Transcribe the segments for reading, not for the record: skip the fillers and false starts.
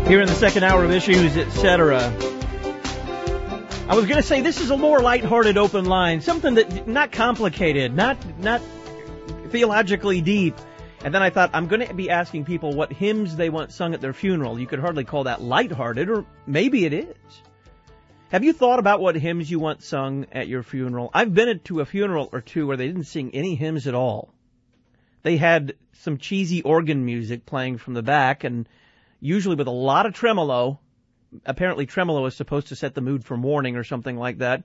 Here in the second hour of Issues, etc. I was going to say this is a more lighthearted open line, something that not complicated, not theologically deep. And then I thought I'm going to be asking people what hymns they want sung at their funeral. You could hardly call that lighthearted, or maybe it is. Have you thought about what hymns you want sung at your funeral? I've been to a funeral or two where they didn't sing any hymns at all. They had some cheesy organ music playing from the back, and usually with a lot of tremolo. Apparently tremolo is supposed to set the mood for mourning or something like that.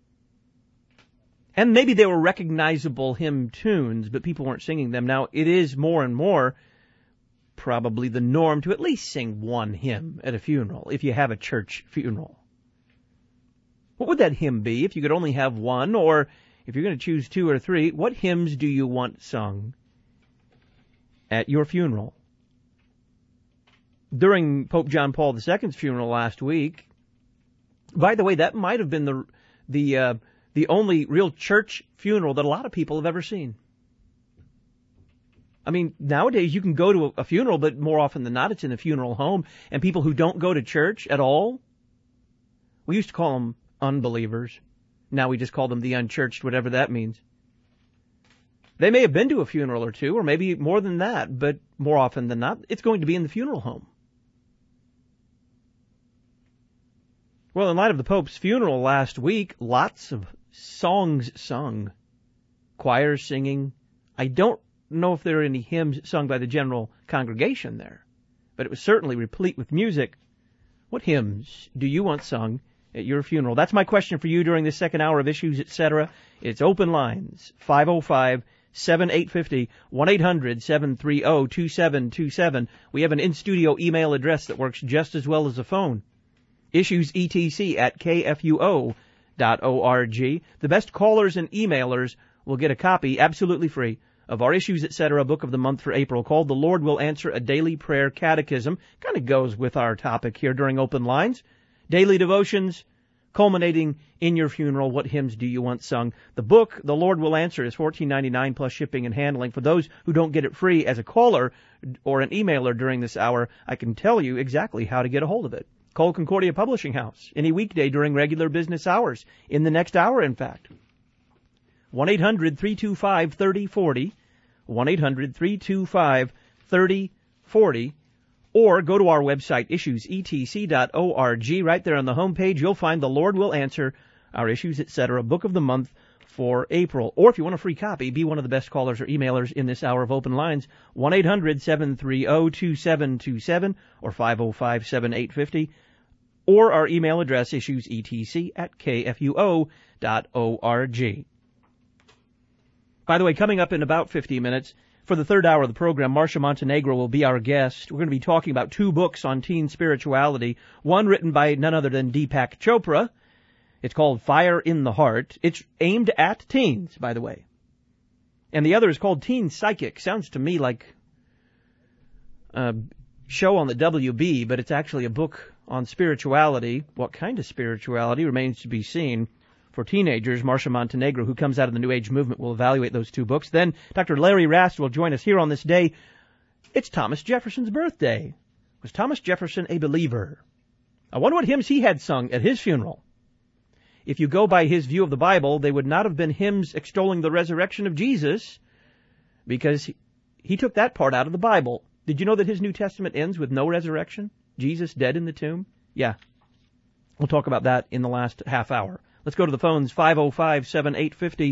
And maybe they were recognizable hymn tunes, but people weren't singing them. Now, it is more and more probably the norm to at least sing one hymn at a funeral, if you have a church funeral. What would that hymn be if you could only have one, or if you're going to choose two or three, what hymns do you want sung at your funeral? During Pope John Paul II's funeral last week, by the way, that might have been the only real church funeral that a lot of people have ever seen. I mean, nowadays you can go to a funeral, but more often than not it's in a funeral home, and people who don't go to church at all, we used to call them unbelievers. Now we just call them the unchurched, whatever that means. They may have been to a funeral or two, or maybe more than that, but more often than not, it's going to be in the funeral home. Well, in light of the Pope's funeral last week, lots of songs sung, choirs singing. I don't know if there are any hymns sung by the general congregation there, but it was certainly replete with music. What hymns do you want sung at your funeral? That's my question for you during this second hour of Issues, etc. It's open lines, 505-7850, 1-800-730-2727. We have an in-studio email address that works just as well as a phone. issuesetc@kfuo.org. The best callers and emailers will get a copy, absolutely free, of our Issues, etc. book of the month for April, called The Lord Will Answer, a Daily Prayer Catechism. Kind of goes with our topic here during Open Lines. Daily devotions, culminating in your funeral. What hymns do you want sung? The book, The Lord Will Answer, is $14.99 plus shipping and handling. For those who don't get it free as a caller or an emailer during this hour, I can tell you exactly how to get a hold of it. Call Concordia Publishing House any weekday during regular business hours, in the next hour, in fact. 1-800-325-3040, 1-800-325-3040, or go to our website, issuesetc.org. Right there on the homepage, you'll find The Lord Will Answer, our Issues, etc. book of the month for April. Or if you want a free copy, be one of the best callers or emailers in this hour of open lines, 1-800-730-2727 or 505-7850, or our email address, issuesetc@kfuo.org. By the way, coming up in about 50 minutes, for the third hour of the program, Marcia Montenegro will be our guest. We're going to be talking about two books on teen spirituality, one written by none other than Deepak Chopra. It's called Fire in the Heart. It's aimed at teens, by the way. And the other is called Teen Psychic. Sounds to me like a show on the WB, but it's actually a book on spirituality. What kind of spirituality remains to be seen. For teenagers, Marcia Montenegro, who comes out of the New Age movement, will evaluate those two books. Then Dr. Larry Rast will join us here on this day. It's Thomas Jefferson's birthday. Was Thomas Jefferson a believer? I wonder what hymns he had sung at his funeral. If you go by his view of the Bible, they would not have been hymns extolling the resurrection of Jesus, because he took that part out of the Bible. Did you know that his New Testament ends with no resurrection? Jesus dead in the tomb? Yeah. We'll talk about that in the last half hour. Let's go to the phones, 505-7850,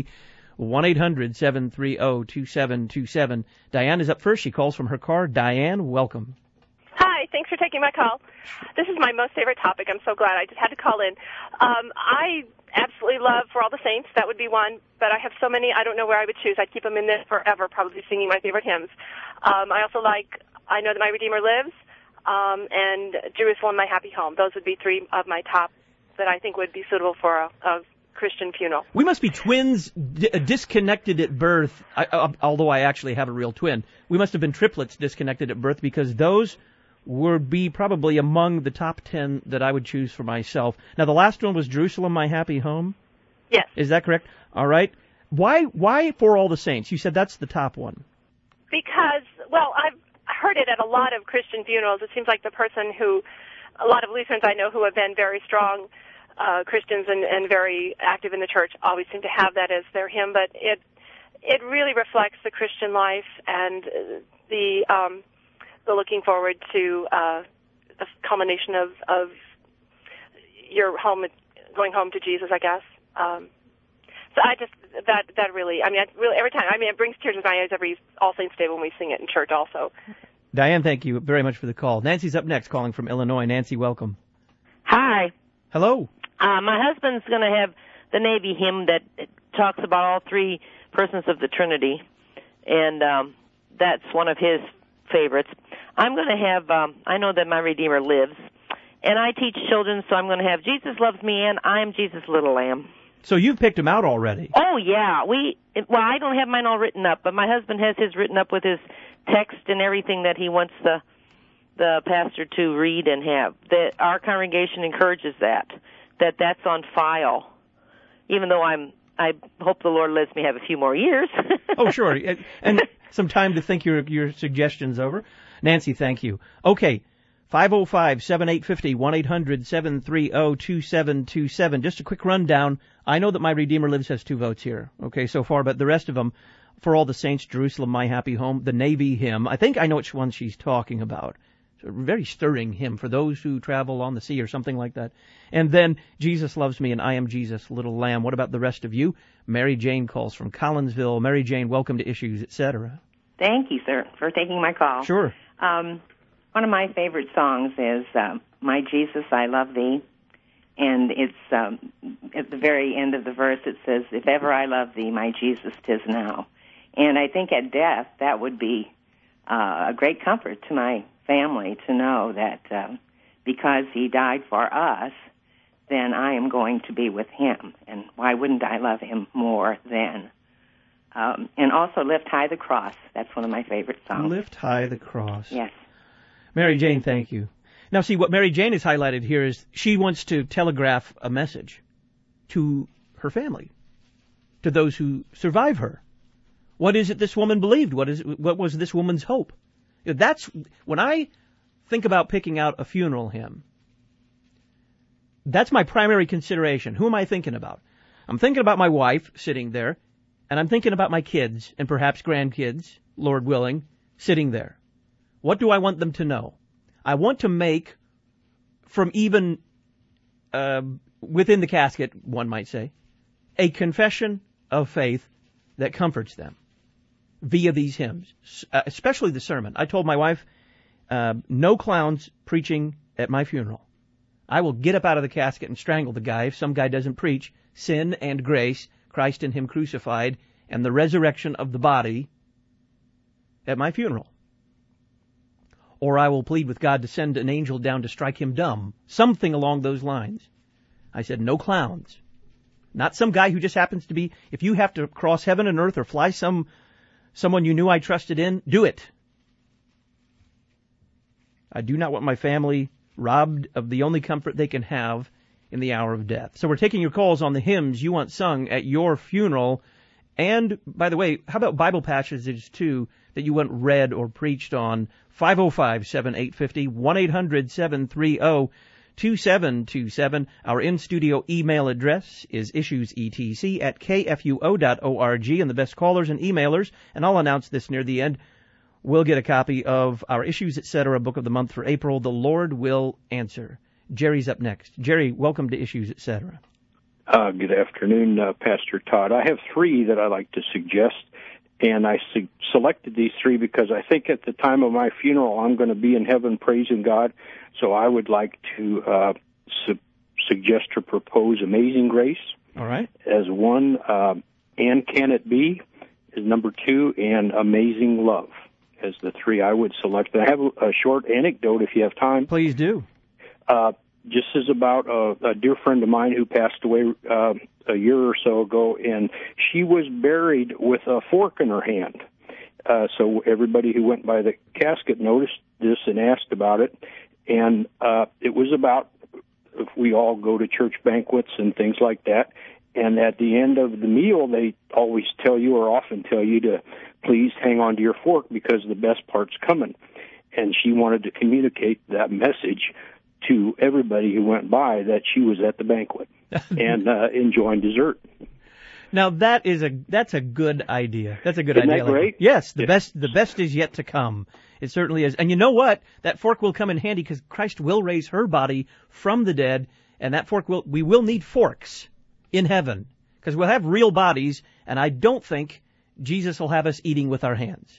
1-800-730-2727. Diane is up first. She calls from her car. Diane, welcome. Hi, thanks for taking my call. This is my most favorite topic. I'm so glad I just had to call in. I absolutely love For All the Saints. That would be one, but I have so many, I don't know where I would choose. I'd keep them in this forever, probably singing my favorite hymns. I also like I Know That My Redeemer Lives, and Jerusalem, My Happy Home. Those would be three of my top that I think would be suitable for a Christian funeral. We must be twins disconnected at birth, although I actually have a real twin. We must have been triplets disconnected at birth, because those would be probably among the top 10 that I would choose for myself. Now, the last one was Jerusalem, My Happy Home? Yes. Is that correct? All right. Why For All the Saints? You said that's the top one. Because, well, I've heard it at a lot of Christian funerals. It seems like the person who, a lot of Lutherans I know who have been very strong Christians and very active in the church always seem to have that as their hymn, but it really reflects the Christian life and the looking forward to the culmination of your home, going home to Jesus, I guess. So I just, that really, every time, it brings tears to my eyes every All Saints Day when we sing it in church also. Diane, thank you very much for the call. Nancy's up next, calling from Illinois. Nancy, welcome. Hi. Hello. My husband's going to have the Navy hymn that talks about all three persons of the Trinity, and that's one of his favorites. I'm going to have, I know that my Redeemer lives, and I teach children, so I'm going to have Jesus Loves Me and I Am Jesus' Little Lamb. So you've picked them out already. Oh, yeah. I don't have mine all written up, but my husband has his written up with his text and everything that he wants the pastor to read and have. That our congregation encourages that's on file, even though I hope the Lord lets me have a few more years. Oh, sure. And some time to think your suggestions over. Nancy, thank you. Okay, 505-7850, 1-800-730-2727. Just a quick rundown. I know that My Redeemer Lives has 2 votes here, okay, so far, but the rest of them, For All the Saints, Jerusalem, My Happy Home, the Navy hymn. I think I know which one she's talking about. It's a very stirring hymn for those who travel on the sea or something like that. And then Jesus Loves Me and I Am Jesus, Little Lamb. What about the rest of you? Mary Jane calls from Collinsville. Mary Jane, welcome to Issues, etc. Thank you, sir, for taking my call. Sure. One of my favorite songs is My Jesus, I Love Thee. And it's at the very end of the verse it says, If ever I love thee, my Jesus, 'tis now. And I think at death that would be a great comfort to my family to know that because he died for us, then I am going to be with him. And why wouldn't I love him more then? And also Lift High the Cross. That's one of my favorite songs. Lift High the Cross. Yes. Mary Jane, thank you. Now, see, what Mary Jane has highlighted here is she wants to telegraph a message to her family, to those who survive her. What is it this woman believed? What was this woman's hope? That's when I think about picking out a funeral hymn. That's my primary consideration. Who am I thinking about? I'm thinking about my wife sitting there, and I'm thinking about my kids and perhaps grandkids, Lord willing, sitting there. What do I want them to know? I want to make, from even within the casket, one might say, a confession of faith that comforts them via these hymns, especially the sermon. I told my wife, no clowns preaching at my funeral. I will get up out of the casket and strangle the guy if some guy doesn't preach sin and grace, Christ and him crucified, and the resurrection of the body at my funeral. Or I will plead with God to send an angel down to strike him dumb. Something along those lines. I said, no clowns. Not some guy who just happens to be, if you have to cross heaven and earth or fly someone you knew I trusted in, do it. I do not want my family robbed of the only comfort they can have in the hour of death. So we're taking your calls on the hymns you want sung at your funeral. And, by the way, how about Bible passages, too, that you want read or preached on? 505-7850, 1-800-730-2727. Our in-studio email address is issuesetc@kfuo.org. And the best callers and emailers, and I'll announce this near the end, will get a copy of our Issues, Etc. book of the month for April, The Lord Will Answer. Jerry's up next. Jerry, welcome to Issues, Etc. Good afternoon, Pastor Todd. I have 3 that I'd like to suggest, and I selected these 3 because I think at the time of my funeral I'm going to be in heaven praising God, so I would like to suggest or propose Amazing Grace. All right. As one, And Can It Be is number 2, and Amazing Love as the 3 I would select. I have a short anecdote if you have time. Please do. Just as about a dear friend of mine who passed away a year or so ago, and she was buried with a fork in her hand. So everybody who went by the casket noticed this and asked about it. And it was about, if we all go to church banquets and things like that, and at the end of the meal, they always tell you or often tell you to please hang on to your fork because the best part's coming. and she wanted to communicate that message to everybody who went by that she was at the banquet and enjoying dessert. Now that's a good idea. That's a good Isn't idea. That great? Yes, the best is yet to come. It certainly is. And you know what? That fork will come in handy because Christ will raise her body from the dead, and that fork we will need forks in heaven because we'll have real bodies, and I don't think Jesus will have us eating with our hands.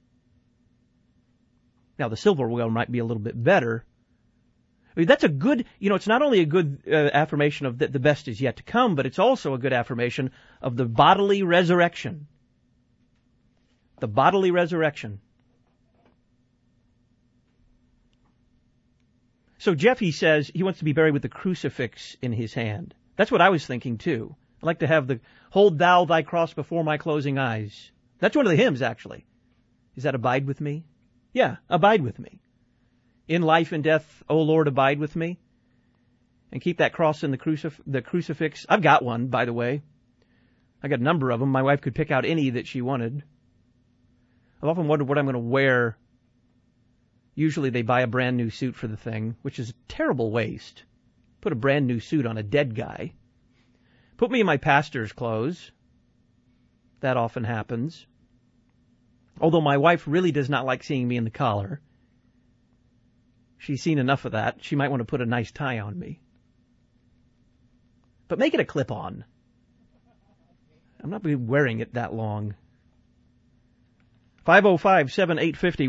Now the silverware might be a little bit better. I mean, that's a good, it's not only a good affirmation of that the best is yet to come, but it's also a good affirmation of the bodily resurrection. The bodily resurrection. So Jeff, he says he wants to be buried with the crucifix in his hand. That's what I was thinking too. I'd like to have the hold thou thy cross before my closing eyes. That's one of the hymns, actually. Is that abide with me? Yeah, abide with me. In life and death, O Lord, abide with me. And keep that cross in the crucifix. I've got one, by the way. I got a number of them. My wife could pick out any that she wanted. I've often wondered what I'm going to wear. Usually they buy a brand new suit for the thing, which is a terrible waste. Put a brand new suit on a dead guy. Put me in my pastor's clothes. That often happens. Although my wife really does not like seeing me in the collar. She's seen enough of that. She might want to put a nice tie on me. But make it a clip-on. I'm not going to be wearing it that long. 505-7850,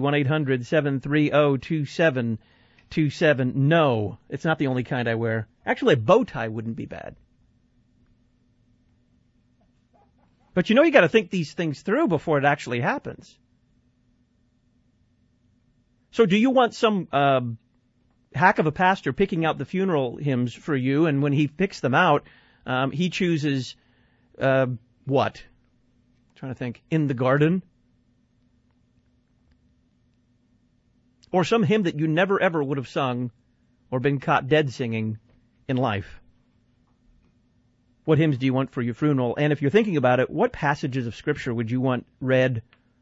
1-800-730-2727. No, it's not the only kind I wear. Actually, a bow tie wouldn't be bad. But you got to think these things through before it actually happens. So do you want some hack of a pastor picking out the funeral hymns for you, and when he picks them out, he chooses what? I'm trying to think. In the Garden? Or some hymn that you never ever would have sung or been caught dead singing in life? What hymns do you want for your funeral? And if you're thinking about it, what passages of Scripture would you want read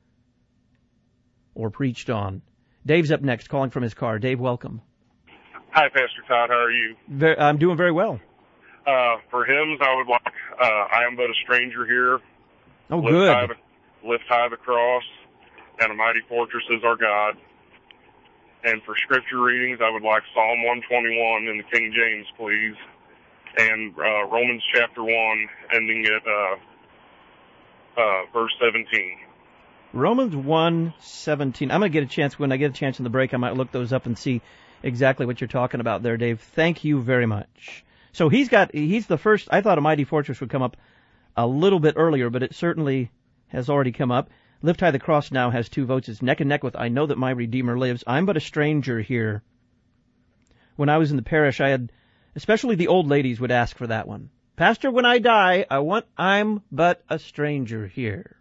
or preached on? Dave's up next, calling from his car. Dave, welcome. Hi, Pastor Todd. How are you? I'm doing very well. For hymns, I would like I Am But a Stranger Here. Oh, good. Lift High the Cross, and A Mighty Fortress Is Our God. And for Scripture readings, I would like Psalm 121 in the King James, please. And Romans chapter 1, ending at verse 17. Romans 1:17. I'm going to get a chance, when I get a chance in the break, I might look those up and see exactly what you're talking about there, Dave. Thank you very much. So he's the first. I thought A Mighty Fortress would come up a little bit earlier, but it certainly has already come up. Lift High the Cross now has 2 votes. It's neck and neck with I Know That My Redeemer Lives. I'm But a Stranger Here. When I was in the parish, especially the old ladies would ask for that one. Pastor, when I die, I want I'm But a Stranger Here.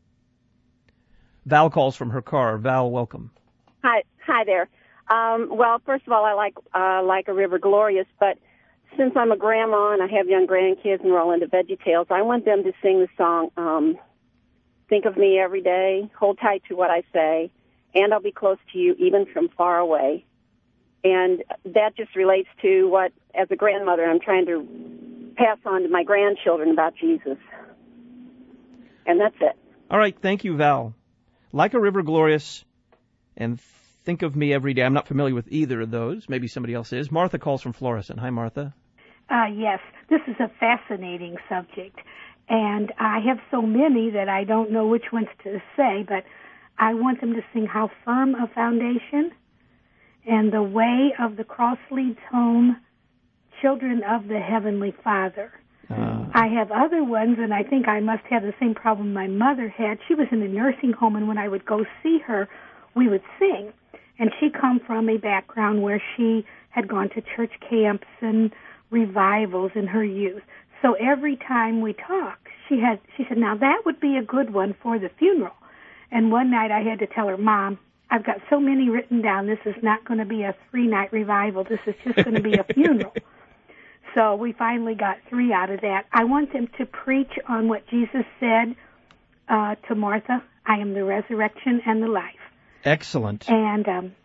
Val calls from her car. Val, welcome. Hi there. Well, first of all, I like A River Glorious, but since I'm a grandma and I have young grandkids and we're all into VeggieTales, I want them to sing the song, Think of Me Every Day, Hold Tight to What I Say, and I'll Be Close to You Even From Far Away. And that just relates to what, as a grandmother, I'm trying to pass on to my grandchildren about Jesus. And that's it. All right, thank you, Val. Like A River Glorious and Think of Me Every Day. I'm not familiar with either of those. Maybe somebody else is. Martha calls from Florissant. Hi, Martha. Yes, this is a fascinating subject. And I have so many that I don't know which ones to say, but I want them to sing How Firm a Foundation and The Way of the Cross Leads Home, Children of the Heavenly Father. I have other ones, and I think I must have the same problem my mother had. She was in a nursing home, and when I would go see her, we would sing. And she come from a background where she had gone to church camps and revivals in her youth. So every time we talked, she said, now that would be a good one for the funeral. And one night I had to tell her, Mom, I've got so many written down. This is not going to be a 3-night revival. This is just going to be a funeral. So we finally got 3 out of that. I want them to preach on what Jesus said to Martha, I am the resurrection and the life. Excellent. And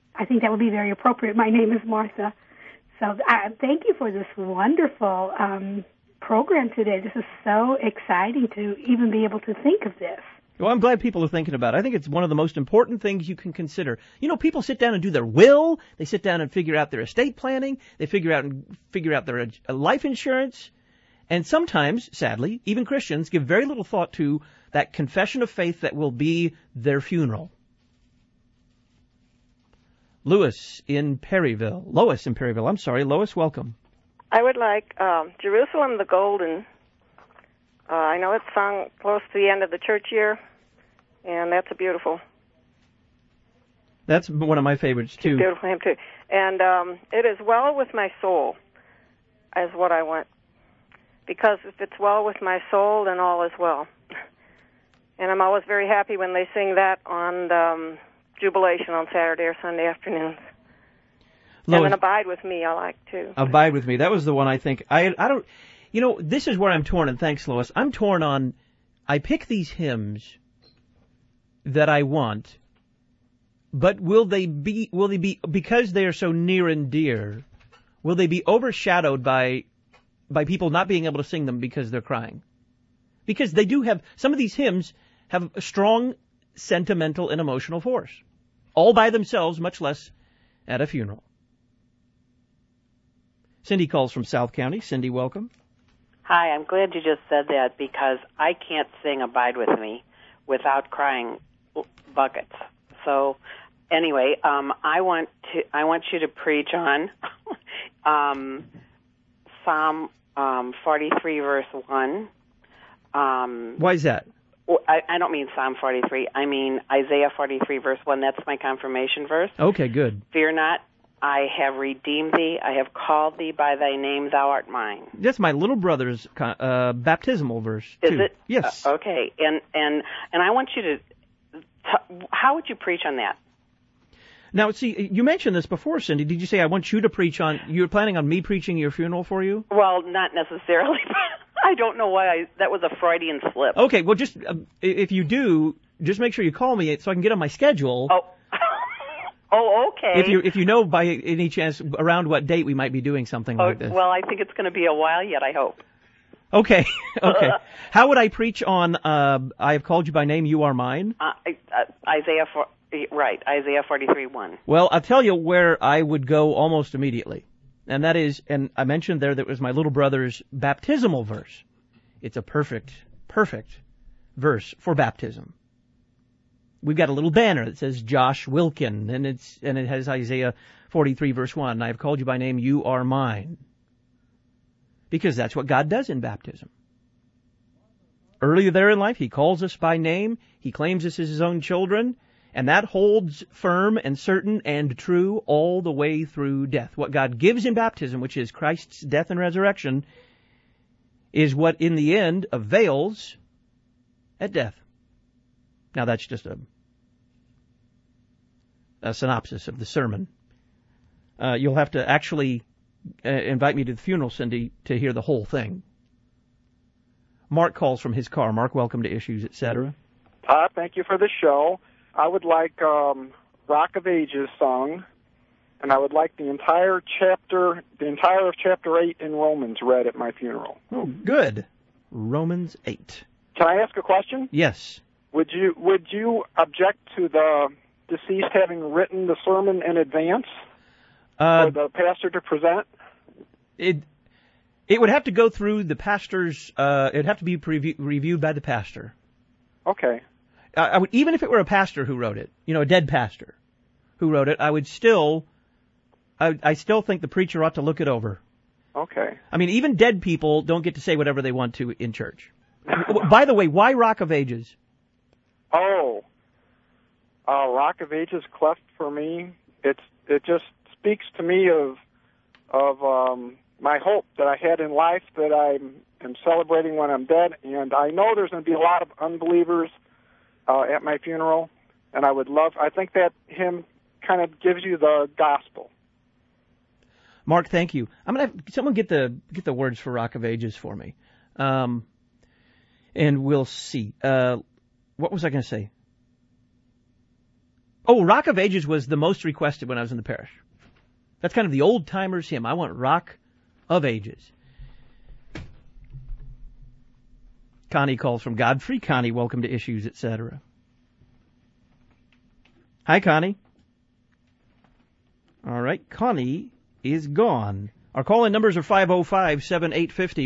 I think that would be very appropriate. My name is Martha. So thank you for this wonderful program today. This is so exciting to even be able to think of this. Well, I'm glad people are thinking about it. I think it's one of the most important things you can consider. You know, people sit down and do their will. They sit down and figure out their estate planning. They figure out their life insurance. And sometimes, sadly, even Christians give very little thought to that confession of faith that will be their funeral. Lois in Perryville. Lois, welcome. I would like Jerusalem the Golden. I know it's sung close to the end of the church year, and that's a beautiful. That's one of my favorites, too. Beautiful hymn, too. And it is well with my soul, is what I want. Because if it's well with my soul, then all is well. And I'm always very happy when they sing that on Jubilation on Saturday or Sunday afternoons. Lois, and then Abide With Me I like, too. Abide With Me. That was the one I think. I don't... You know, this is where I'm torn, and thanks, Lois. I'm torn on... I pick these hymns that I want, but will they be, because they are so near and dear, will they be overshadowed by people not being able to sing them because they're crying? Because they do have... Some of these hymns have a strong sentimental and emotional force. All by themselves, much less at a funeral. Cindy calls from South County. Cindy, welcome. Hi, I'm glad you just said that because I can't sing Abide With Me without crying buckets. So anyway, I want you to preach on Psalm 43 verse 1. Why is that? I don't mean Psalm 43. I mean Isaiah 43 verse 1. That's my confirmation verse. Okay, good. Fear not, I have redeemed thee. I have called thee by thy name. Thou art mine. That's my little brother's baptismal verse, too. Is it? Yes. Okay. And I want you to... how would you preach on that? Now, see, you mentioned this before, Cindy. Did you say I want you to preach on... You're planning on me preaching your funeral for you? Well, not necessarily. I don't know why that was a Freudian slip. Okay, well, just... if you do, just make sure you call me so I can get on my schedule. Oh. Oh, okay. If you know by any chance around what date we might be doing something like this. Well, I think it's going to be a while yet, I hope. Okay. Okay. How would I preach on I have called you by name, you are mine? Isaiah 43:1. Well, I'll tell you where I would go almost immediately. And that is, and I mentioned there that was my little brother's baptismal verse. It's a perfect verse for baptism. We've got a little banner that says Josh Wilkin, and it has Isaiah 43 verse 1. I have called you by name, you are mine. Because that's what God does in baptism. Earlier there in life, He calls us by name, He claims us as His own children, and that holds firm and certain and true all the way through death. What God gives in baptism, which is Christ's death and resurrection, is what in the end avails at death. Now that's just a synopsis of the sermon. You'll have to actually invite me to the funeral, Cindy, to hear the whole thing. Mark calls from his car. Mark, welcome to Issues, etc. Thank you for the show. I would like Rock of Ages sung, and I would like the entire of chapter 8 in Romans read at my funeral. Oh, good. Romans 8. Can I ask a question? Yes. Would you object to the deceased having written the sermon in advance for the pastor to present? It would have to go through the pastor's. It'd have to be reviewed by the pastor. Okay. I would, even if it were a pastor who wrote it, a dead pastor who wrote it, I still think the preacher ought to look it over. Okay. I mean, even dead people don't get to say whatever they want to in church. By the way, why Rock of Ages? Rock of Ages cleft for me. It just speaks to me of my hope that I had in life that I am celebrating when I'm dead, and I know there's going to be a lot of unbelievers at my funeral, and I think that hymn kind of gives you the gospel. Mark, thank you. I'm gonna have someone get the words for Rock of Ages for me, and we'll see. What was I going to say? Oh, Rock of Ages was the most requested when I was in the parish. That's kind of the old-timers hymn. I want Rock of Ages. Connie calls from Godfrey. Connie, welcome to Issues, etc. Hi, Connie. All right, Connie is gone. Our call-in numbers are 505-7850,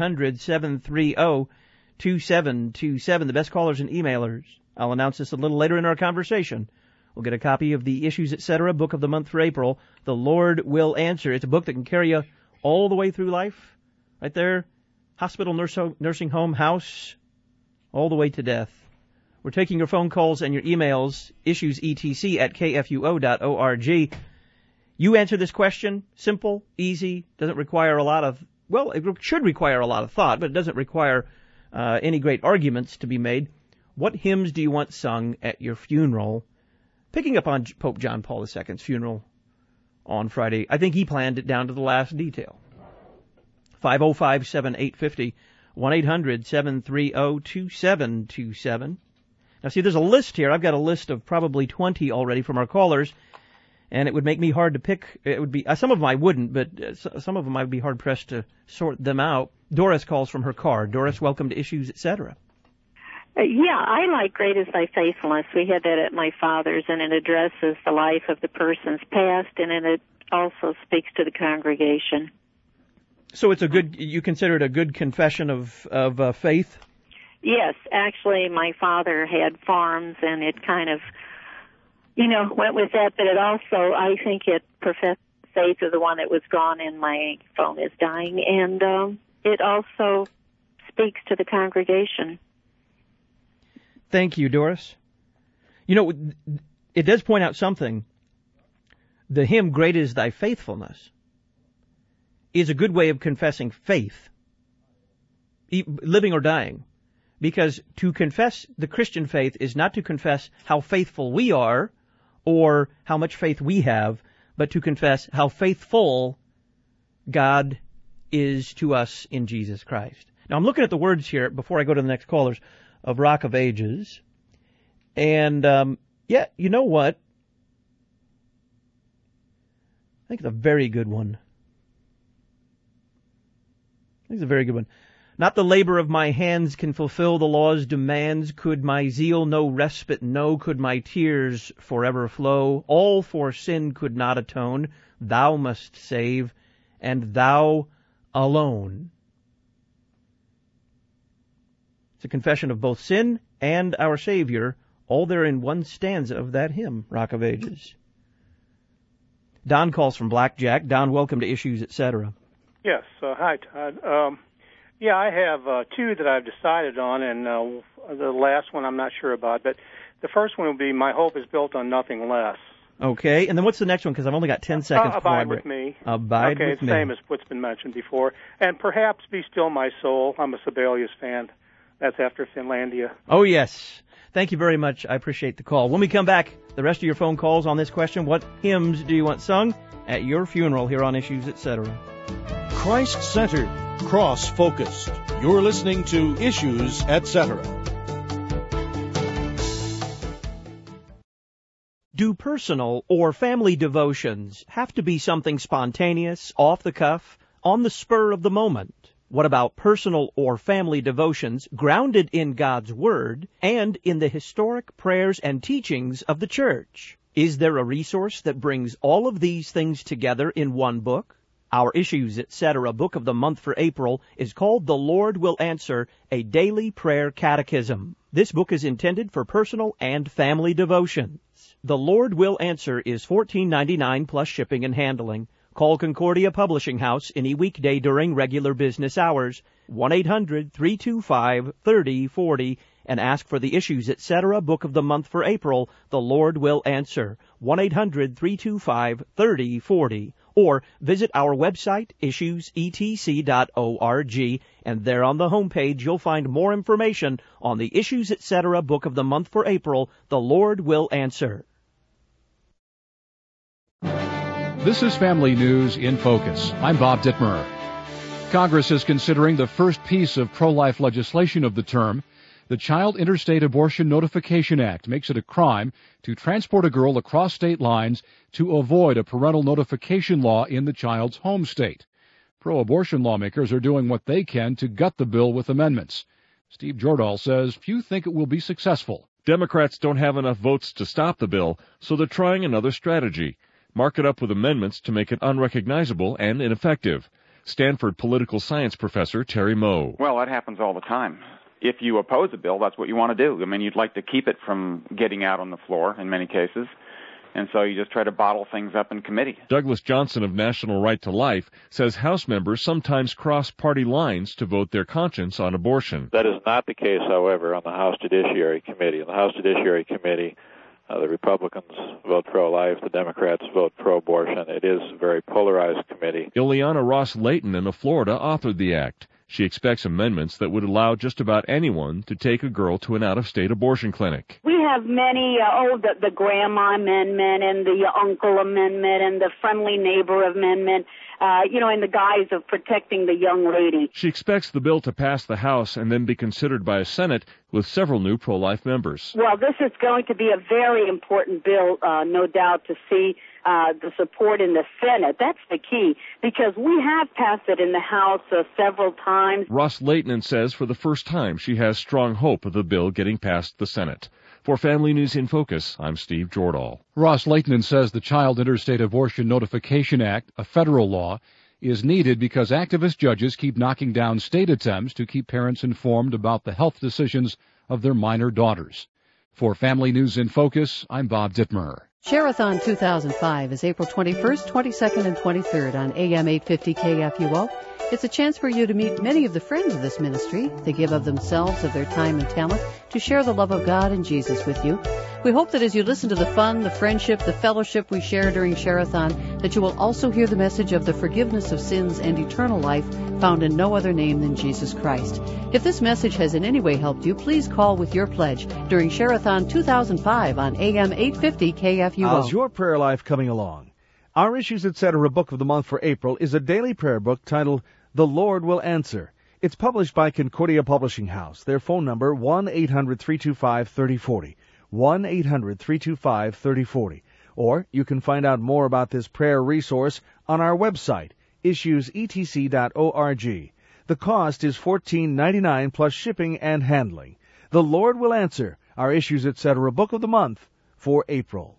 1-800-730-2727. The best callers and emailers. I'll announce this a little later in our conversation. We'll get a copy of the Issues, etc. book of the month for April. The Lord Will Answer. It's a book that can carry you all the way through life. Right there. Hospital, nursing home, house, all the way to death. We're taking your phone calls and your emails, issuesetc@kfuo.org. You answer this question. Simple, easy, doesn't require a lot of, well, it should require a lot of thought, but it doesn't require any great arguments to be made. What hymns do you want sung at your funeral? Picking up on Pope John Paul II's funeral on Friday, I think he planned it down to the last detail. 505-7850, 1-800-730-2727. Now, see, there's a list here. I've got a list of probably 20 already from our callers, and it would make me hard to pick. It would be some of them I wouldn't, but some of them I'd be hard-pressed to sort them out. Doris calls from her car. Doris, welcome to Issues, etc. Yeah, I like Great Is Thy Faithfulness. We had that at my father's, and it addresses the life of the person's past, and then it also speaks to the congregation. So it's you consider it a good confession of faith? Yes, actually, my father had farms, and it kind of, went with that, but it also, I think it professed faith of the one that was gone, and my phone is dying, and it also speaks to the congregation. Thank you, Doris. It does point out something. The hymn, Great Is Thy Faithfulness, is a good way of confessing faith, living or dying. Because to confess the Christian faith is not to confess how faithful we are or how much faith we have, but to confess how faithful God is to us in Jesus Christ. Now, I'm looking at the words here before I go to the next callers of Rock of Ages. And, you know what? I think it's a very good one. Not the labor of my hands can fulfill the law's demands. Could my zeal no respite know? Could my tears forever flow? All for sin could not atone. Thou must save, and thou alone. It's a confession of both sin and our Savior, all there in one stanza of that hymn, Rock of Ages. Don calls from Blackjack. Don, welcome to Issues, etc. Yes. Hi, Todd. I have two that I've decided on, and the last one I'm not sure about. But the first one will be My Hope is Built on Nothing Less. Okay, and then what's the next one? Because I've only got 10 seconds before I break. Abide with Me. Abide with Me. Same as what's been mentioned before. And perhaps Be Still My Soul. I'm a Sibelius fan. That's after Finlandia. Oh, yes. Thank you very much. I appreciate the call. When we come back, the rest of your phone calls on this question, what hymns do you want sung at your funeral here on Issues, etc.? Christ-centered, cross-focused. You're listening to Issues, etc. Do personal or family devotions have to be something spontaneous, off the cuff, on the spur of the moment? What about personal or family devotions grounded in God's Word and in the historic prayers and teachings of the Church? Is there a resource that brings all of these things together in one book? Our Issues, etc. book of the month for April is called The Lord Will Answer, a Daily Prayer Catechism. This book is intended for personal and family devotions. The Lord Will Answer is $14.99 plus shipping and handling. Call Concordia Publishing House any weekday during regular business hours, 1-800-325-3040, and ask for the Issues, etc. book of the month for April, The Lord Will Answer, 1-800-325-3040. Or visit our website, issuesetc.org, and there on the homepage you'll find more information on the Issues, etc. book of the month for April, The Lord Will Answer. This is Family News in Focus. I'm Bob Dittmer. Congress is considering the first piece of pro-life legislation of the term. The Child Interstate Abortion Notification Act makes it a crime to transport a girl across state lines to avoid a parental notification law in the child's home state. Pro-abortion lawmakers are doing what they can to gut the bill with amendments. Steve Jordahl says few think it will be successful. Democrats don't have enough votes to stop the bill, so they're trying another strategy. Mark it up with amendments to make it unrecognizable and ineffective. Stanford political science professor Terry Moe. Well, that happens all the time. If you oppose a bill, that's what you want to do. I mean, you'd like to keep it from getting out on the floor in many cases. And so you just try to bottle things up in committee. Douglas Johnson of National Right to Life says House members sometimes cross party lines to vote their conscience on abortion. That is not the case, however, on the House Judiciary Committee. In the House Judiciary Committee, the Republicans vote pro-life, the Democrats vote pro-abortion. It is a very polarized committee. Ileana Ross-Layton of Florida authored the act. She expects amendments that would allow just about anyone to take a girl to an out-of-state abortion clinic. We have many, the grandma amendment and the uncle amendment and the friendly neighbor amendment, in the guise of protecting the young lady. She expects the bill to pass the House and then be considered by a Senate with several new pro-life members. Well, this is going to be a very important bill, no doubt, to see the support in the Senate. That's the key, because we have passed it in the House several times. Ross-Layton says for the first time she has strong hope of the bill getting past the Senate. For Family News in Focus, I'm Steve Jordahl. Ross-Layton says the Child Interstate Abortion Notification Act, a federal law, is needed because activist judges keep knocking down state attempts to keep parents informed about the health decisions of their minor daughters. For Family News in Focus, I'm Bob Dittmer. Share-a-thon 2005 is April 21st, 22nd, and 23rd on AM 850 KFUO. It's a chance for you to meet many of the friends of this ministry. They give of themselves, of their time and talent, to share the love of God and Jesus with you. We hope that as you listen to the fun, the friendship, the fellowship we share during Share-a-thon, that you will also hear the message of the forgiveness of sins and eternal life found in no other name than Jesus Christ. If this message has in any way helped you, please call with your pledge during Share-a-thon 2005 on AM 850 KFUO. How's your prayer life coming along? Our Issues Etc. Book of the Month for April is a daily prayer book titled The Lord Will Answer. It's published by Concordia Publishing House. Their phone number, 1-800-325-3040. 1-800-325-3040. Or you can find out more about this prayer resource on our website, issuesetc.org. The cost is $14.99 plus shipping and handling. The Lord Will Answer, our Issues Etc. Book of the Month for April.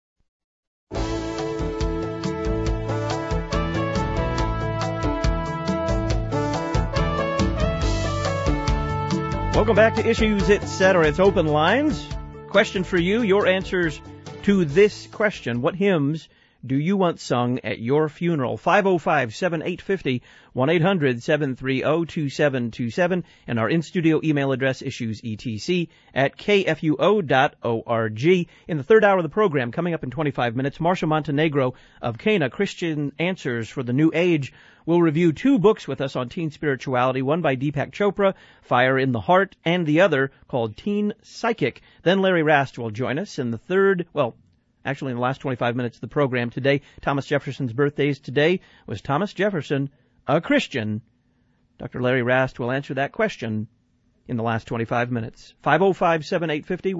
Welcome back to Issues Etc. It's Open Lines. Question for you, your answers to this question. What hymns do you want sung at your funeral? 505-7850, 1-800-730-2727, and our in-studio email address, issuesetc@kfuo.org. In the third hour of the program, coming up in 25 minutes, Marcia Montenegro of Cana, Christian Answers for the New Age, will review two books with us on teen spirituality, one by Deepak Chopra, Fire in the Heart, and the other called Teen Psychic. Then Larry Rast will join us in the in the last 25 minutes of the program today. Thomas Jefferson's birthdays today. Was Thomas Jefferson a Christian? Dr. Larry Rast will answer that question in the last 25 minutes. 505-7850,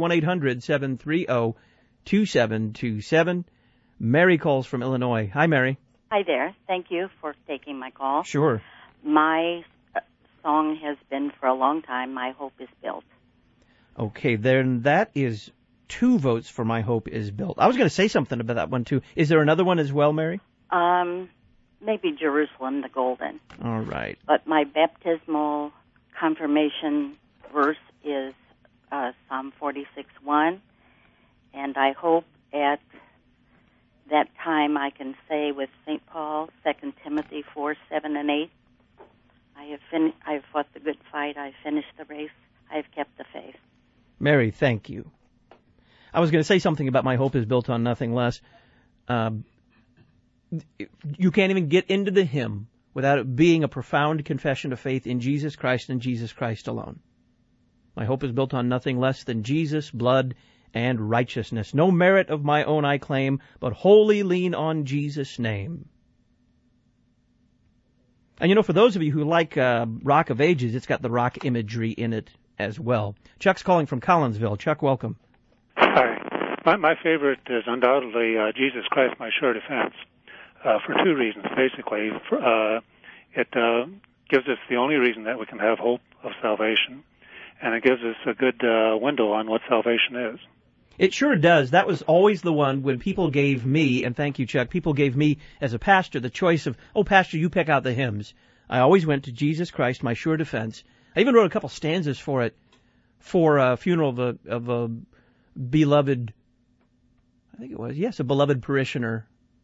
1-800-730-2727. Mary calls from Illinois. Hi, Mary. Hi there. Thank you for taking my call. Sure. My song has been for a long time, My Hope is Built. Okay, then that is 2 votes for My Hope is Built. I was going to say something about that one, too. Is there another one as well, Mary? Maybe Jerusalem the Golden. All right. But my baptismal confirmation verse is Psalm 46:1, and I hope at that time I can say with St. Paul, 2 Timothy 4:7 and 8, I have fought the good fight, I have finished the race, I have kept the faith. Mary, thank you. I was going to say something about My Hope is Built on Nothing Less. You can't even get into the hymn without it being a profound confession of faith in Jesus Christ and Jesus Christ alone. My hope is built on nothing less than Jesus, blood, and righteousness. No merit of my own I claim, but wholly lean on Jesus' name. And for those of you who like Rock of Ages, it's got the rock imagery in it as well. Chuck's calling from Collinsville. Chuck, welcome. Hi. My favorite is undoubtedly Jesus Christ, My Sure Defense, for two reasons, basically. It gives us the only reason that we can have hope of salvation, and it gives us a good window on what salvation is. It sure does. That was always the one when people gave me, and thank you, Chuck, people gave me as a pastor the choice of, oh, pastor, you pick out the hymns. I always went to Jesus Christ, My Sure Defense. I even wrote a couple stanzas for it, for a funeral of a beloved, I think it was, yes, a beloved parishioner.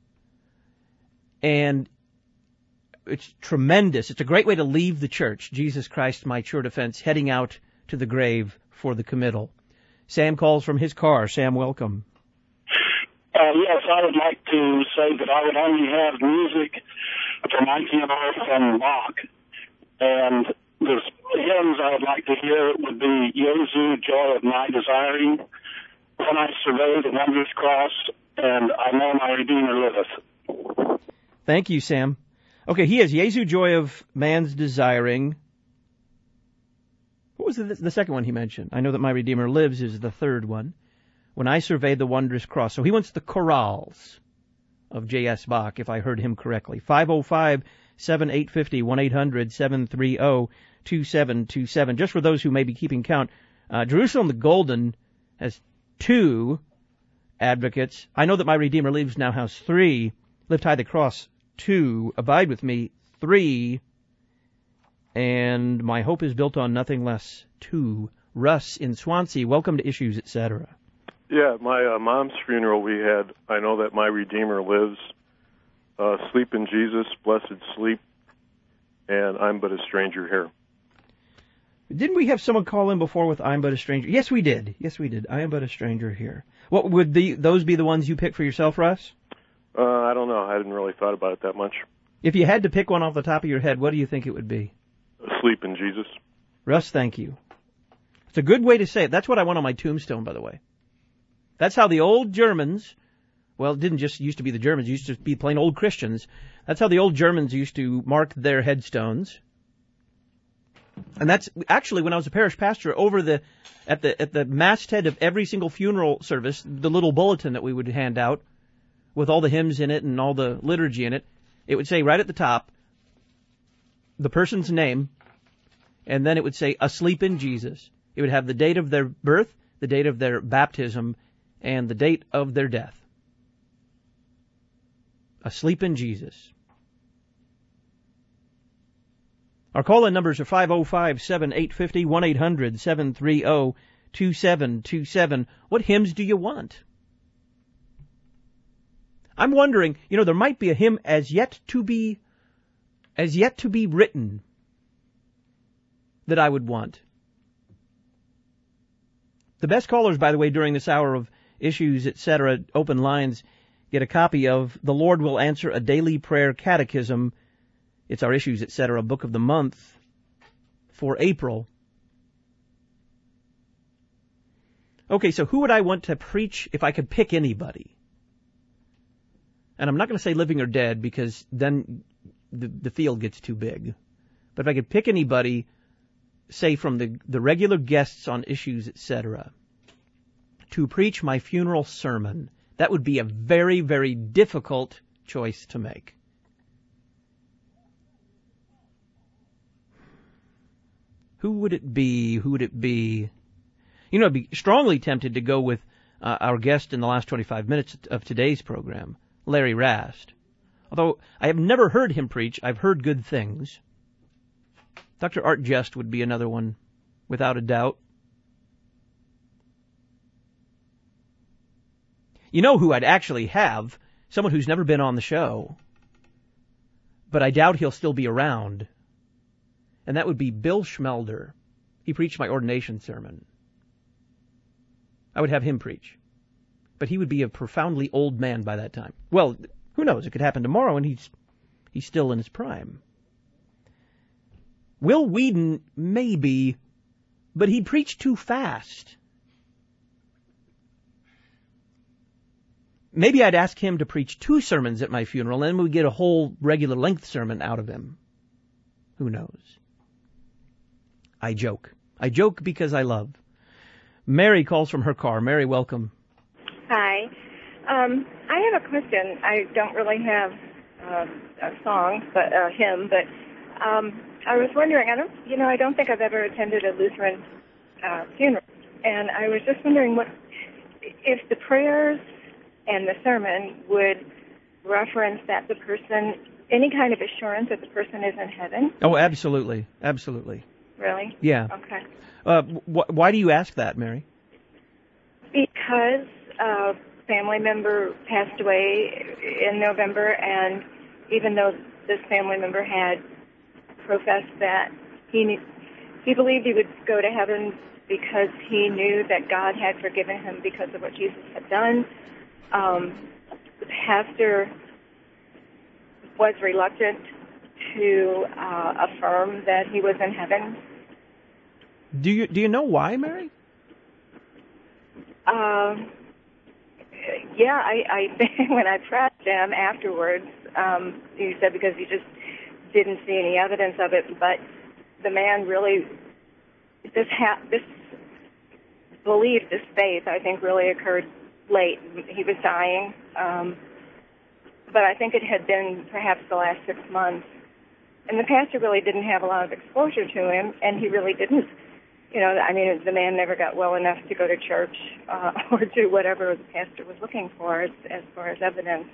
And it's tremendous. It's a great way to leave the church. Jesus Christ, My Sure Defense, heading out to the grave for the committal. Sam calls from his car. Sam, welcome. Yes, I would like to say that I would only have music from I.T.M.R. and Bach. And the hymns I would like to hear would be Jesu, Joy of My Desiring, When I Survey the Wondrous Cross, and I Know My Redeemer Liveth. Thank you, Sam. Okay, he has Jesu, Joy of Man's Desiring. What was the second one he mentioned? I Know That My Redeemer Lives is the third one. When I Survey the Wondrous Cross. So he wants the chorales of J.S. Bach, if I heard him correctly. 505-7850, 1-800-730-2727. Just for those who may be keeping count, Jerusalem the Golden has 2 advocates. I Know That My Redeemer Lives now has 3. Lift High the Cross, 2. Abide With Me, 3. And My Hope Is Built on Nothing Less, 2. Russ in Swansea, welcome to Issues, etc. Yeah, my mom's funeral we had, I Know That My Redeemer Lives, Sleep in Jesus, Blessed Sleep, and I'm But a Stranger Here. Didn't we have someone call in before with I'm But a Stranger? Yes, we did. I Am But a Stranger Here. What would those be the ones you pick for yourself, Russ? I don't know. I hadn't really thought about it that much. If you had to pick one off the top of your head, what do you think it would be? Sleep in Jesus. Russ, thank you. It's a good way to say it. That's what I want on my tombstone, by the way. That's how the old Germans, well, it didn't just used to be the Germans, it used to be plain old Christians. That's how the old Germans used to mark their headstones. And that's actually when I was a parish pastor at the masthead of every single funeral service, the little bulletin that we would hand out with all the hymns in it and all the liturgy in it, it would say right at the top the person's name, and then it would say asleep in Jesus. It would have the date of their birth, the date of their baptism, and the date of their death. Asleep in Jesus. Our call-in numbers are 505-7850, 1-800-730-2727. What hymns do you want? I'm wondering, there might be a hymn as yet to be written that I would want. The best callers, by the way, during this hour of Issues, etc., open lines, get a copy of The Lord Will Answer a Daily Prayer Catechism. It's our Issues, etc., book of the month for April. Okay, so who would I want to preach if I could pick anybody? And I'm not going to say living or dead because then the field gets too big. But if I could pick anybody, say from the regular guests on Issues, etc., to preach my funeral sermon, that would be a very, very difficult choice to make. Who would it be? I'd be strongly tempted to go with our guest in the last 25 minutes of today's program, Larry Rast. Although I have never heard him preach, I've heard good things. Dr. Art Just would be another one, without a doubt. You know who I'd actually have? Someone who's never been on the show. But I doubt he'll still be around. And that would be Bill Schmelder. He preached my ordination sermon. I would have him preach. But he would be a profoundly old man by that time. Well, who knows? It could happen tomorrow and he's still in his prime. Will Whedon, maybe, but he'd preach too fast. Maybe I'd ask him to preach 2 sermons at my funeral, and then we'd get a whole regular length sermon out of him. Who knows? I joke. I joke because I love. Mary calls from her car. Mary, welcome. Hi. I have a question. I don't really have a song, but a hymn, but I was wondering, I don't think I've ever attended a Lutheran funeral, and I was just wondering if the prayers and the sermon would reference that the person, any kind of assurance that the person is in heaven. Oh, absolutely. Absolutely. Really? Yeah. Okay. Why do you ask that, Mary? Because a family member passed away in November, and even though this family member had professed that he believed he would go to heaven because he knew that God had forgiven him because of what Jesus had done, the pastor was reluctant to affirm that he was in heaven. Do you know why, Mary? Yeah, I think when I pressed him afterwards, he said because he just didn't see any evidence of it. But the man really, this belief, this faith, I think, really occurred late. He was dying, but I think it had been perhaps the last 6 months. And the pastor really didn't have a lot of exposure to him, and he really didn't. The man never got well enough to go to church or do whatever the pastor was looking for as far as evidence.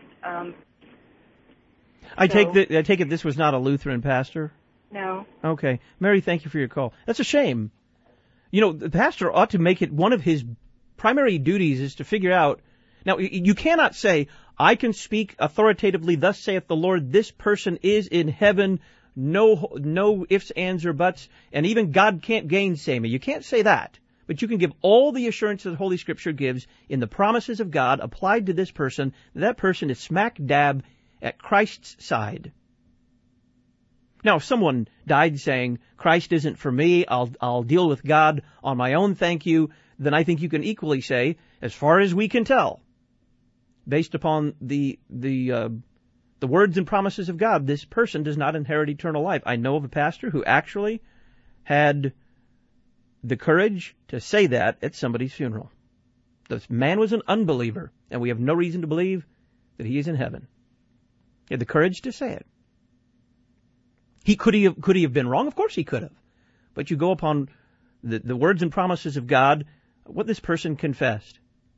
I take it this was not a Lutheran pastor? No. Okay. Mary, thank you for your call. That's a shame. The pastor ought to make it one of his primary duties is to figure out. Now, you cannot say, I can speak authoritatively, thus saith the Lord, this person is in heaven, no ifs, ands, or buts, and even God can't gainsay me. You can't say that. But you can give all the assurance that Holy Scripture gives in the promises of God applied to this person. That person is smack dab at Christ's side. Now, if someone died saying, Christ isn't for me, I'll deal with God on my own, thank you, then I think you can equally say, as far as we can tell, based upon the words and promises of God, this person does not inherit eternal life. I know of a pastor who actually had the courage to say that at somebody's funeral. This man was an unbeliever, and we have no reason to believe that he is in heaven. He had the courage to say it. Could he have been wrong? Of course he could have. But you go upon the words and promises of God, what this person confessed.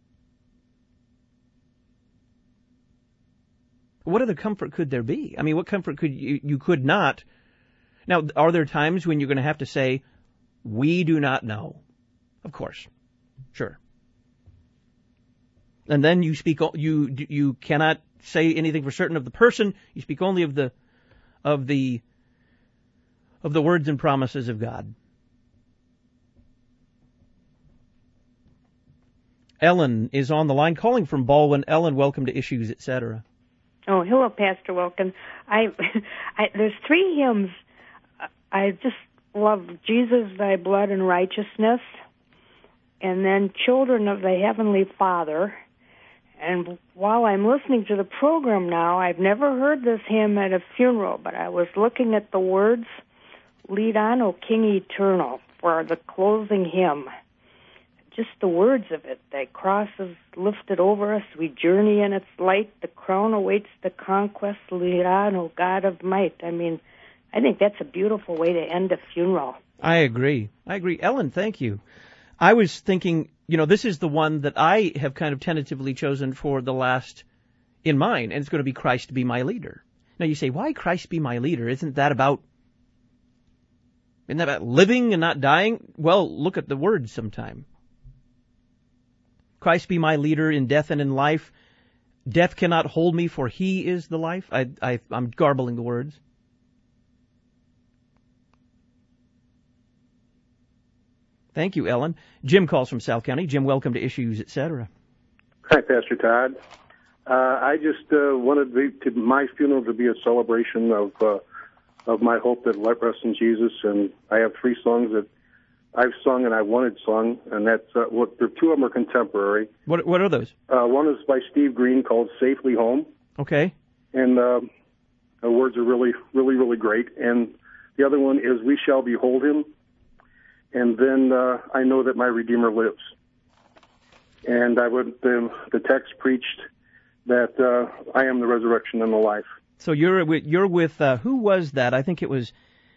What other comfort could there be? I mean, what comfort could you could not? Now, are there times when you're going to have to say, we do not know? Of course. Sure. And then you speak, you cannot say anything for certain of the person. You speak only of the words and promises of God. Ellen is on the line calling from Baldwin. Ellen, welcome to Issues, Etc. Oh, hello, Pastor Wilkin. There's 3 hymns. I just love Jesus, Thy Blood and Righteousness, and then Children of the Heavenly Father. And while I'm listening to the program now, I've never heard this hymn at a funeral, but I was looking at the words, Lead on, O King Eternal, for the closing hymn. Just the words of it. Thy cross is lifted over us. We journey in its light. The crown awaits the conquest. Lead on, O God of might. I mean, I think that's a beautiful way to end a funeral. I agree. Ellen, thank you. I was thinking, this is the one that I have kind of tentatively chosen for the last in mine, and it's going to be Christ Be My Leader. Now you say, why Christ Be My Leader? Isn't that about living and not dying? Well, look at the words sometime. Christ be my leader in death and in life. Death cannot hold me, for he is the life. I'm garbling the words. Thank you, Ellen. Jim calls from South County. Jim, welcome to Issues, Etc. Hi, Pastor Todd. I just wanted my funeral to be a celebration of my hope that rests in Jesus, and I have 3 songs that I've sung and I wanted sung, and that's the 2 of them are contemporary. What are those? One is by Steve Green called "Safely Home." Okay. And the words are really, really, really great. And the other one is "We Shall Behold Him." and then I know that my Redeemer lives. And the text preached that I am the resurrection and the life. So you're with who was that? I think it was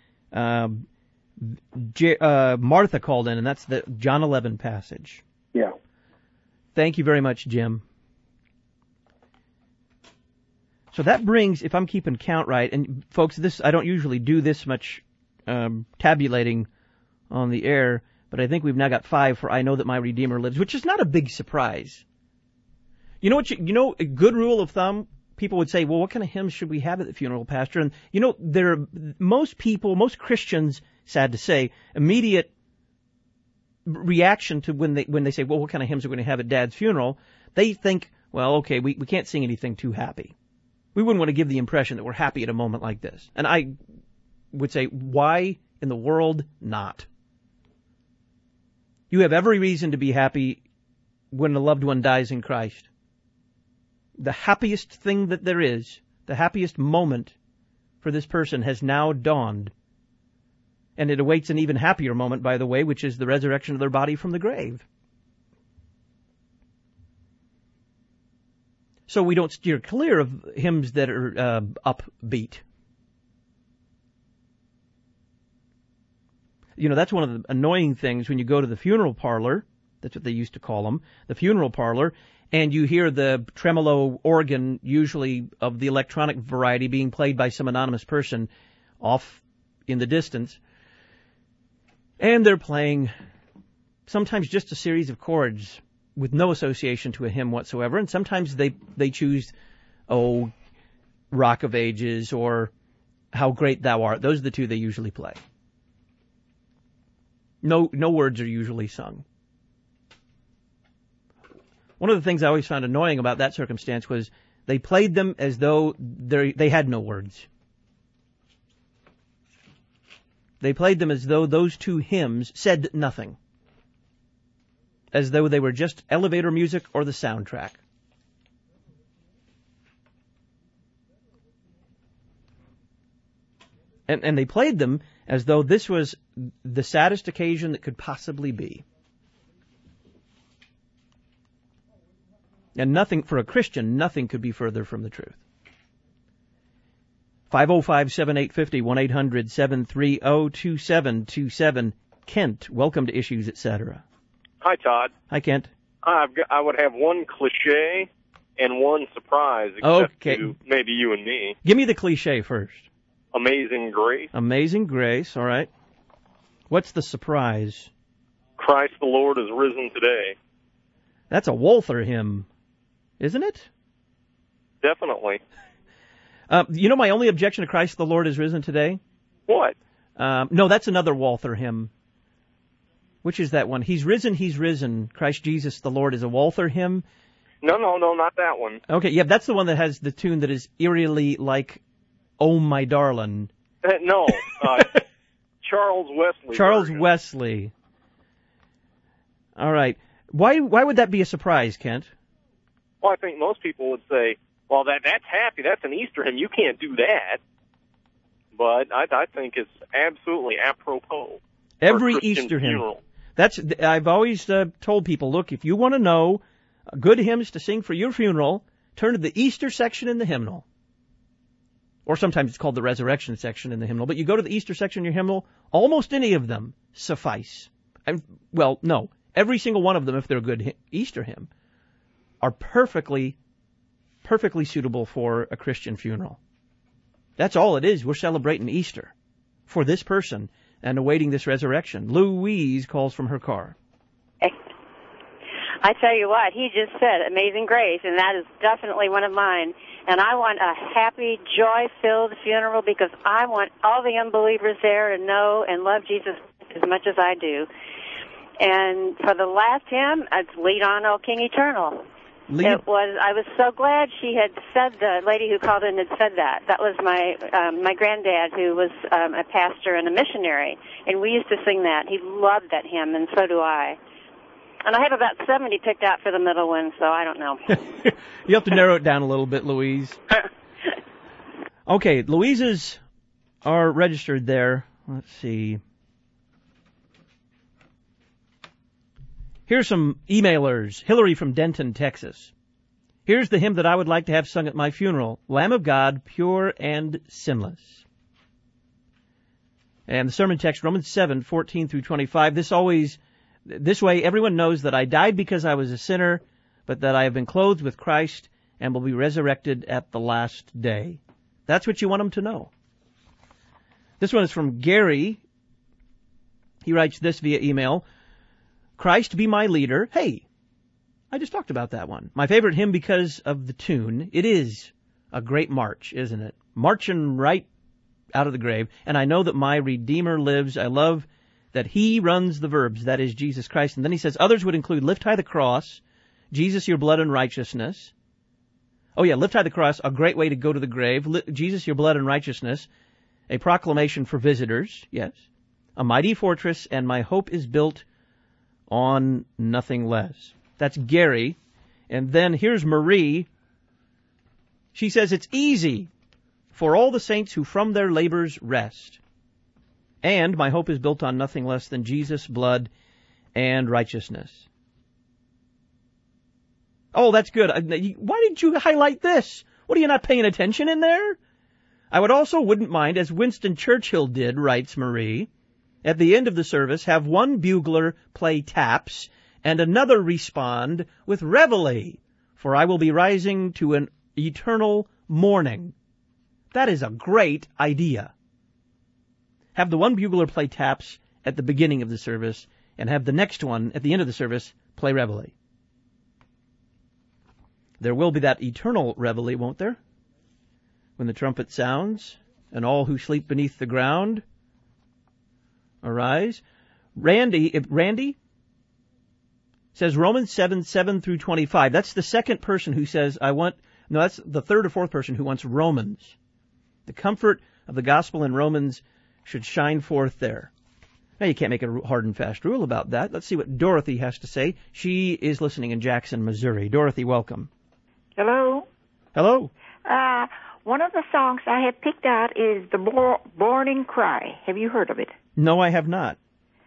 Martha called in, and that's the John 11 passage. Yeah. Thank you very much, Jim. So that brings, if I'm keeping count right, and folks, I don't usually do this much tabulating on the air, but I think we've now got 5 for I know that my Redeemer lives, which is not a big surprise. You know what? A good rule of thumb. People would say, well, what kind of hymns should we have at the funeral, Pastor? And most Christians, sad to say, immediate reaction to when they say, well, what kind of hymns are we going to have at Dad's funeral? They think, well, okay, we can't sing anything too happy. We wouldn't want to give the impression that we're happy at a moment like this. And I would say, why in the world not? You have every reason to be happy when a loved one dies in Christ. The happiest thing that there is, the happiest moment for this person has now dawned. And it awaits an even happier moment, by the way, which is the resurrection of their body from the grave. So we don't steer clear of hymns that are upbeat. That's one of the annoying things when you go to the funeral parlor. That's what they used to call them, the funeral parlor. And you hear the tremolo organ, usually of the electronic variety, being played by some anonymous person off in the distance. And they're playing sometimes just a series of chords with no association to a hymn whatsoever. And sometimes they choose, Rock of Ages or How Great Thou Art. Those are the two they usually play. No words are usually sung. One of the things I always found annoying about that circumstance was they played them as though they had no words. They played them as though those two hymns said nothing. As though they were just elevator music or the soundtrack. And they played them as though this was the saddest occasion that could possibly be. And nothing, for a Christian, nothing could be further from the truth. 505-7850, 1-800-730-2727. Kent, welcome to Issues, Etc. Hi, Todd. Hi, Kent. I would have one cliche and one surprise, except to maybe you and me. Give me the cliche first. Amazing Grace. Amazing Grace, all right. What's the surprise? Christ the Lord is risen today. That's a Walther hymn, isn't it? Definitely. My only objection to Christ the Lord is risen today? What? No, that's another Walther hymn. Which is that one? He's risen, Christ Jesus the Lord is a Walther hymn? No, not that one. Okay, yeah, that's the one that has the tune that is eerily like, Oh My Darling. No, Charles Wesley. Charles Wesley. All right. Why would that be a surprise, Kent? Well, I think most people would say, well, that's happy. That's an Easter hymn. You can't do that. But I think it's absolutely apropos. Every Easter hymn. I've always told people, look, if you want to know good hymns to sing for your funeral, turn to the Easter section in the hymnal. Or sometimes it's called the resurrection section in the hymnal. But you go to the Easter section in your hymnal, almost any of them suffice. No. Every single one of them, if they're a good Easter hymn, are perfectly suitable for a Christian funeral. That's all it is. We're celebrating Easter for this person and awaiting this resurrection. Louise calls from her car. I tell you what, he just said Amazing Grace, and that is definitely one of mine. And I want a happy, joy-filled funeral because I want all the unbelievers there to know and love Jesus as much as I do. And for the last hymn, it's Lead On, O King Eternal. I was so glad she had said, the lady who called in had said that. That was my granddad, who was a pastor and a missionary, and we used to sing that. He loved that hymn, and so do I. And I have about 70 picked out for the middle one, so I don't know. You have to narrow it down a little bit, Louise. Okay, Louise's are registered there. Let's see. Here's some emailers. Hillary from Denton, Texas. Here's the hymn that I would like to have sung at my funeral. Lamb of God, pure and sinless. And the sermon text, Romans 7:14 through 25. This way everyone knows that I died because I was a sinner, but that I have been clothed with Christ and will be resurrected at the last day. That's what you want them to know. This one is from Gary. He writes this via email. Christ be my leader. Hey, I just talked about that one. My favorite hymn because of the tune. It is a great march, isn't it? Marching right out of the grave. And I know that my Redeemer lives. I love that he runs the verbs. That is Jesus Christ. And then he says others would include lift high the cross, Jesus, your blood and righteousness. Oh yeah, lift high the cross, a great way to go to the grave. Jesus, your blood and righteousness. A proclamation for visitors. Yes. A mighty fortress, and my hope is built on nothing less. That's Gary. And then here's Marie. She says it's easy for all the saints who from their labors rest. And my hope is built on nothing less than Jesus' blood and righteousness. Oh, that's good. Why didn't you highlight this? What, are you not paying attention in there? I wouldn't mind, as Winston Churchill did, writes Marie, at the end of the service, have one bugler play taps and another respond with reveille, for I will be rising to an eternal morning. That is a great idea. Have the one bugler play taps at the beginning of the service and have the next one at the end of the service play reveille. There will be that eternal reveille, won't there? When the trumpet sounds and all who sleep beneath the ground arise. Randy says Romans 7 through 25. That's the second person who says that's the third or fourth person who wants Romans. The comfort of the gospel in Romans should shine forth there. Now, you can't make a hard and fast rule about that. Let's see what Dorothy has to say. She is listening in Jackson, Missouri. Dorothy, welcome. Hello. Hello. One of the songs I have picked out is The Morning Cry. Have you heard of it? No, I have not.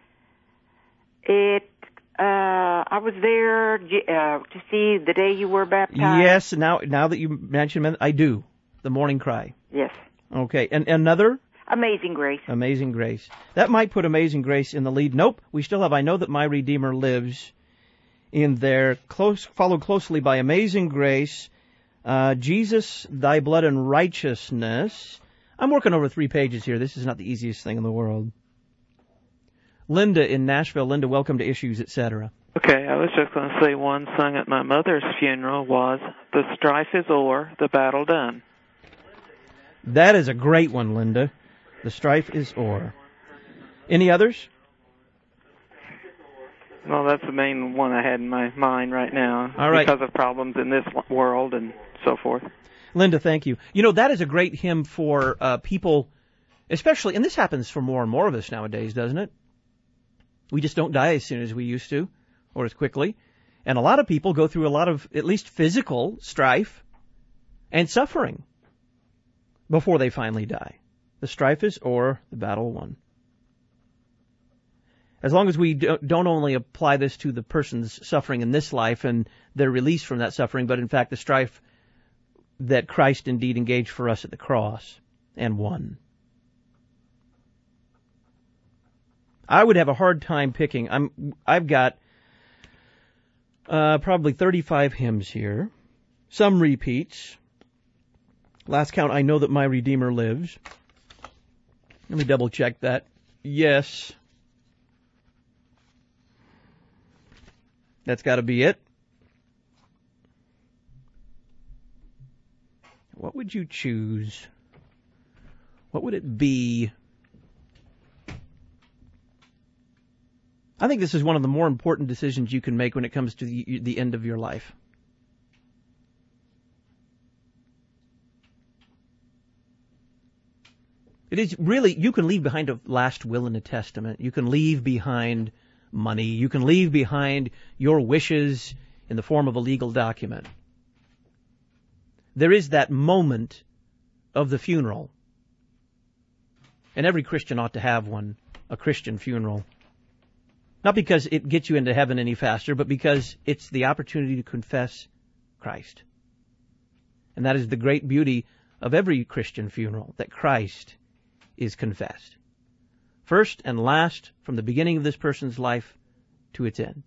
I was there to see the day you were baptized. Yes, now that you mention it, I do. The Morning Cry. Yes. Okay, and another? Amazing Grace. Amazing Grace. That might put Amazing Grace in the lead. Nope, we still have I Know That My Redeemer Lives in there, followed closely by Amazing Grace, Jesus, Thy Blood and Righteousness. I'm working over 3 pages here. This is not the easiest thing in the world. Linda in Nashville. Linda, welcome to Issues, etc. Okay, I was just going to say one sung at my mother's funeral was, The Strife is O'er, the Battle Done. That is a great one, Linda. The strife is o'er. Any others? Well, that's the main one I had in my mind right now. All right. Because of problems in this world and so forth. Linda, thank you. You know, that is a great hymn for people, especially, and this happens for more and more of us nowadays, doesn't it? We just don't die as soon as we used to, or as quickly. And a lot of people go through a lot of, at least physical, strife and suffering before they finally die. The strife is o'er, the battle won. As long as we don't only apply this to the person's suffering in this life and their release from that suffering, but in fact the strife that Christ indeed engaged for us at the cross and won. I would have a hard time picking. I've got probably 35 hymns here. Some repeats. Last count, I Know That My Redeemer Lives. Let me double check that. Yes. That's got to be it. What would you choose? What would it be? I think this is one of the more important decisions you can make when it comes to the end of your life. It is really, you can leave behind a last will and a testament. You can leave behind money. You can leave behind your wishes in the form of a legal document. There is that moment of the funeral. And every Christian ought to have one, a Christian funeral. Not because it gets you into heaven any faster, but because it's the opportunity to confess Christ. And that is the great beauty of every Christian funeral, that Christ is confessed. First and last, from the beginning of this person's life to its end.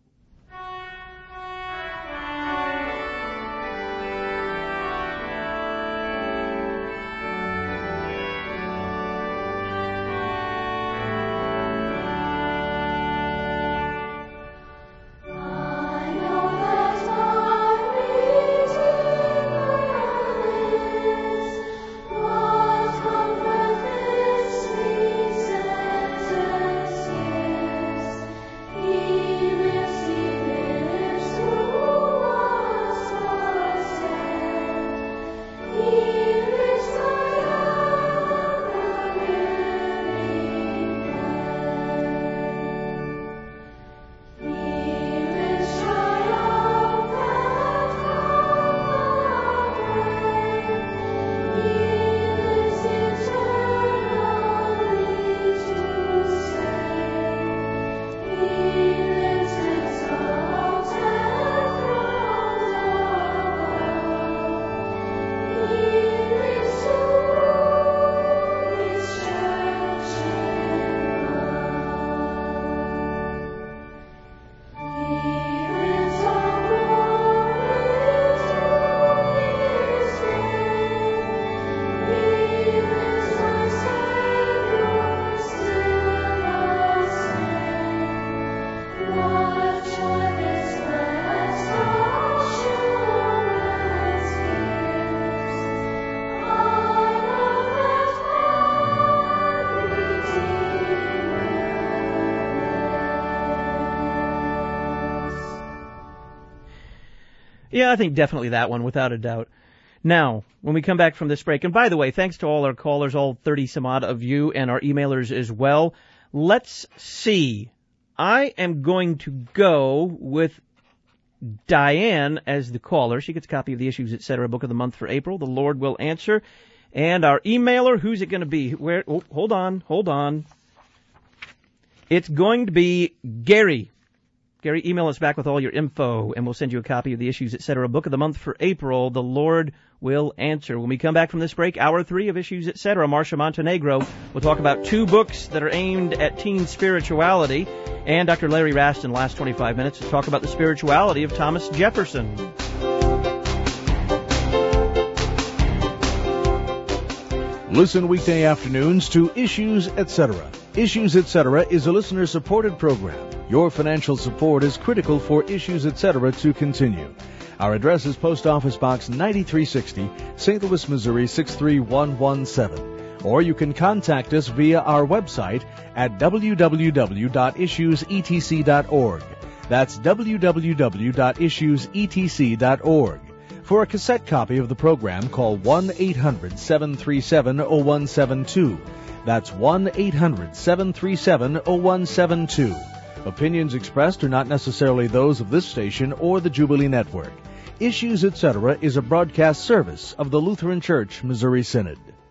Yeah, I think definitely that one, without a doubt. Now, when we come back from this break, and by the way, thanks to all our callers, all 30 some odd of you, and our emailers as well. Let's see. I am going to go with Diane as the caller. She gets a copy of the Issues, Etc. Book of the Month for April. The Lord will answer. And our emailer, who's it going to be? Hold on. It's going to be Gary. Gary, email us back with all your info, and we'll send you a copy of the Issues, Etc. Book of the Month for April. The Lord will answer. When we come back from this break, Hour 3 of Issues, Etc., Marcia Montenegro will talk about 2 books that are aimed at teen spirituality, and Dr. Larry Raston, last 25 minutes, to talk about the spirituality of Thomas Jefferson. Listen weekday afternoons to Issues, Etc. Issues, Etc. is a listener-supported program. Your financial support is critical for Issues, Etc. to continue. Our address is Post Office Box 9360, St. Louis, Missouri 63117. Or you can contact us via our website at www.issuesetc.org. That's www.issuesetc.org. For a cassette copy of the program, call 1-800-737-0172. That's 1-800-737-0172. Opinions expressed are not necessarily those of this station or the Jubilee Network. Issues, Etc. is a broadcast service of the Lutheran Church Missouri Synod.